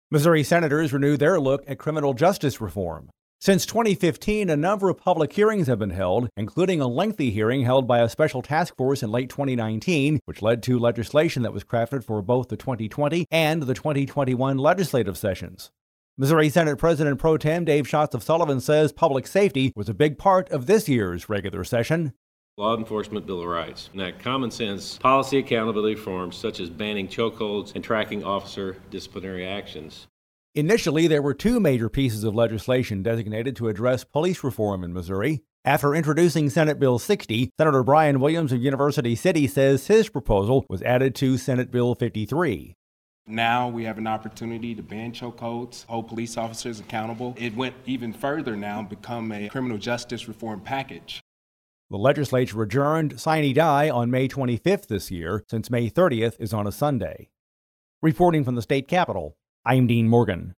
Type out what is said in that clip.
Missouri senators renew their look at criminal justice reform. Since 2015, a number of public hearings have been held, including a lengthy hearing held by a special task force in late 2019, which led to legislation that was crafted for both the 2020 and the 2021 legislative sessions. Missouri Senate President Pro Tem Dave Schatz of Sullivan says public safety was a big part of this year's regular session. Law Enforcement Bill of Rights enact common sense policy accountability reforms such as banning chokeholds and tracking officer disciplinary actions. Initially, there were two major pieces of legislation designated to address police reform in Missouri. After introducing Senate Bill 60, Senator Brian Williams of University City says his proposal was added to Senate Bill 53. Now we have an opportunity to ban chokeholds, hold police officers accountable. It went even further now and become a criminal justice reform package. The legislature adjourned sine die on May 25th this year, since May 30th is on a Sunday. Reporting from the state capitol, I'm Dean Morgan.